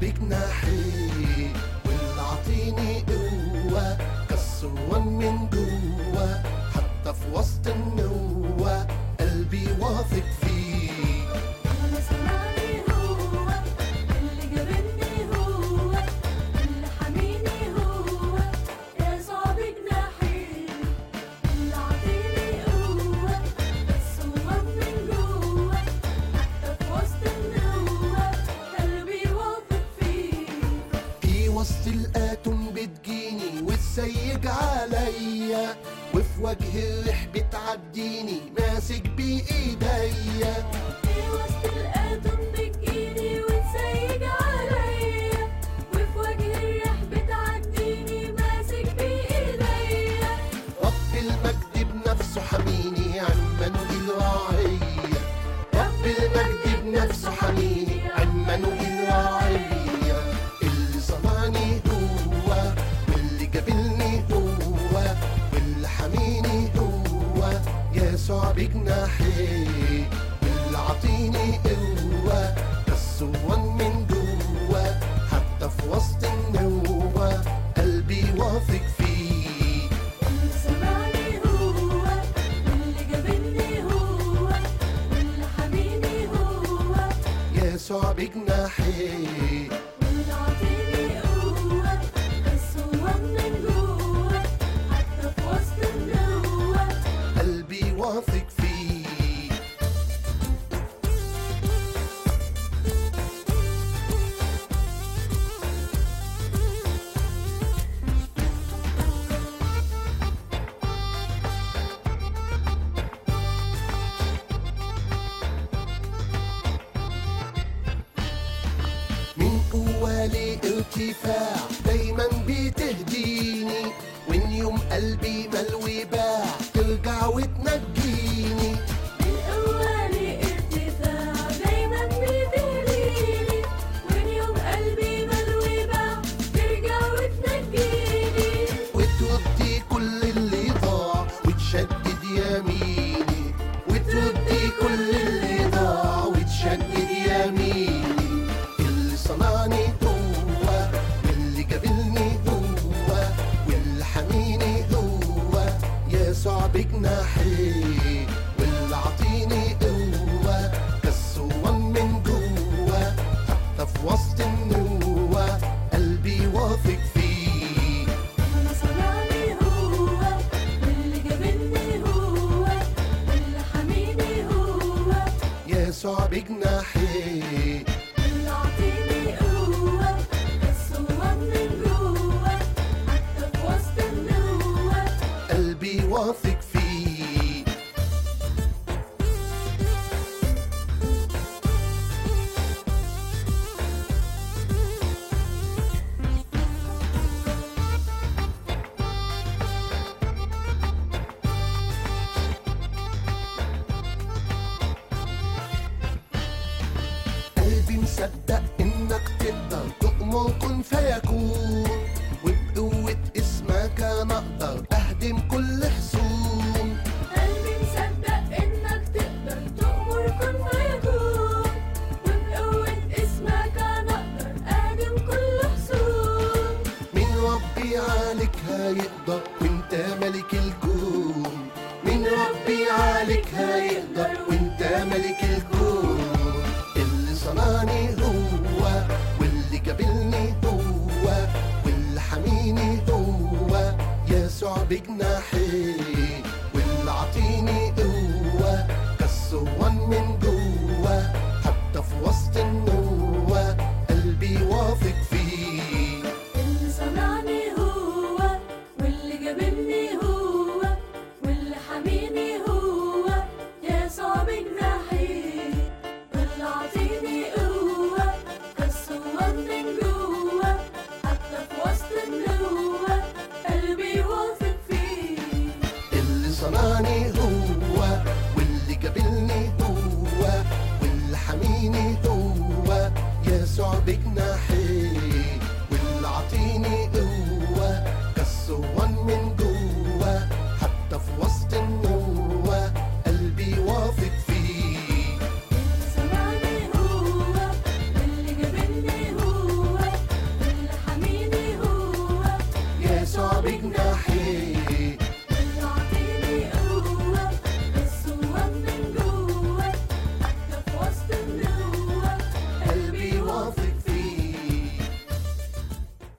بجناحيه واللي عطيني قوة كالصوان من جوه، حتى في وسط النوة قلبي واثق فيه. اللي سمعني هو، اللي جابلني هو، اللي حميني هو، يسوع بجناحيه اللي عطيني قوة كالصوان من جوه، حتى في وسط النوة قلبي واثق فيه. في وسط الآتم بتجيني والسيج عليا، وفي وجه الريح بتعديني ماسك بإيديا. في وسط الآتم بتجيني وتسيج عليا، وفي وجه الريح بتعديني ماسك بإيديا. رب المجد بنفسه حميني عمانوئيل راعية، رب المجد بنفسه حميني عمانوئيل راعية. اللي صنعني هو واللي جابلني هو واللي حميني هو يسوع بجناحيه واللي عطيني قوة كالصوان من جوه، حتى في وسط النوة قلبي واثق فيه. اللي سمعني هو، واللي جابلني هو، واللي حميني هو، يسوع بجناحيه واللي عطيني قوة كالصوان من جوه، حتى في وسط النوة قلبي واثق فيه. من قوة لارتفاع دايما بتهديني، وإن يوم قلبي ملوي باع ترجع وتنجيني. من قوة لارتفاع دايما بتهديني، وإن يوم قلبي ملوي باع ترجع وتنجيني. وتردي كل اللي ضاع وتشدد يميني، وتردي كل اللي ضاع وتشدد يميني. اللي صنعني هو واللي جابلني هو واللي حميني هو يسوع بجناحيه واللي عطيني قوة كالصوان من جوه، حتى في وسط النوة قلبي واثق فيه. اللي صنعني هو، واللي جابلني هو، واللي حميني هو، يسوع بجناحيه اللي عطيني قوة كالصوان من جوه، حتى في وسط النوة قلبي واثق فيه. قلبي مصدق انك تقدر تؤمر كن فيكون، وبقوة اسمك انا اقدر اهدم كل حصون. قلبي مصدق إنك تقدر تؤمر كن فيكون، وبقوة اسمك أنا أقدر أهدم كل حصون. من ربي عليك هيقدر وانت ملك الكون، من ربي عليك هيقدر وانت ملك الكون. اللي صنعني هو واللي جابلني هو واللي حميني هو يسوع بجناحيه واللي عطيني قوة كالصوان من جوه، حتى في وسط النوة قلبي واثق فيه. اللي صنعني هو، واللي جابلني هو، واللي حميني هو، يسوع بجناحيه واللي عطيني قوة كالصوان من جوه، حتى في وسط النوة قلبي واثق فيه. بجناحين.